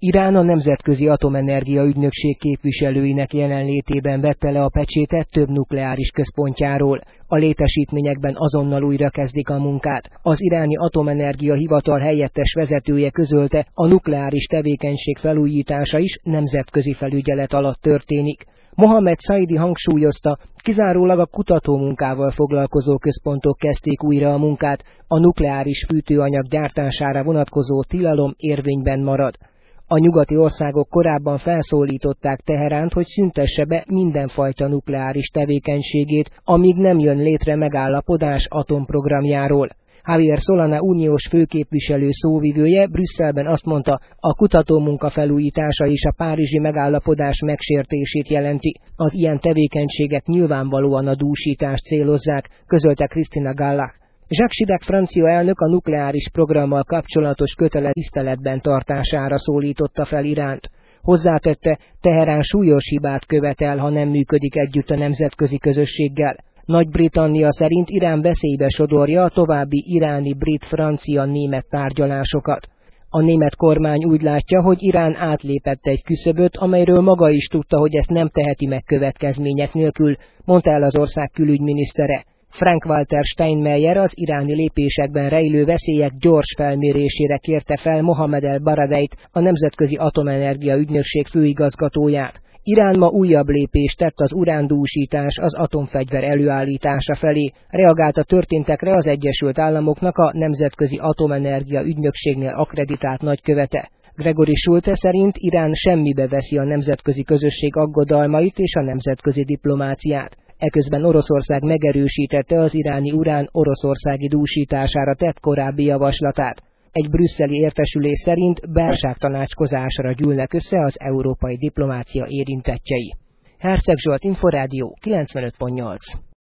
Irán a Nemzetközi Atomenergia Ügynökség képviselőinek jelenlétében vette le a pecsétet több nukleáris központjáról. A létesítményekben azonnal újra kezdik a munkát. Az iráni atomenergia hivatal helyettes vezetője közölte, a nukleáris tevékenység felújítása is nemzetközi felügyelet alatt történik. Mohammed Saidi hangsúlyozta, kizárólag a kutatómunkával foglalkozó központok kezdték újra a munkát, a nukleáris fűtőanyag gyártására vonatkozó tilalom érvényben marad. A nyugati országok korábban felszólították Teheránt, hogy szüntesse be mindenfajta nukleáris tevékenységét, amíg nem jön létre megállapodás atomprogramjáról. Javier Solana uniós főképviselő szóvivője Brüsszelben azt mondta, a kutatómunka felújítása és a párizsi megállapodás megsértését jelenti. Az ilyen tevékenységek nyilvánvalóan a dúsítást célozzák, közölte Christina Gallach. Jacques Chirac francia elnök a nukleáris programmal kapcsolatos kötelet tiszteletben tartására szólította fel Iránt. Hozzátette, Teherán súlyos hibát követel, ha nem működik együtt a nemzetközi közösséggel. Nagy-Britannia szerint Irán veszélybe sodorja a további iráni, brit, francia, német tárgyalásokat. A német kormány úgy látja, hogy Irán átlépett egy küszöböt, amelyről maga is tudta, hogy ezt nem teheti meg következmények nélkül, mondta el az ország külügyminisztere. Frank-Walter Steinmeier az iráni lépésekben rejlő veszélyek gyors felmérésére kérte fel Mohamed el-Baradeit, a Nemzetközi Atomenergia Ügynökség főigazgatóját. Irán ma újabb lépést tett az urándúsítás, az atomfegyver előállítása felé. Reagált a történtekre az Egyesült Államoknak a Nemzetközi Atomenergia Ügynökségnél akkreditált nagykövete. Gregory Schulte szerint Irán semmibe veszi a nemzetközi közösség aggodalmait és a nemzetközi diplomáciát. Eközben Oroszország megerősítette az iráni urán oroszországi dúsítására tett korábbi javaslatát. Egy brüsszeli értesülés szerint válságtanácskozásra gyűlnek össze az európai diplomácia érintettjei. Herceg Zsolt, Inforádió 95.8.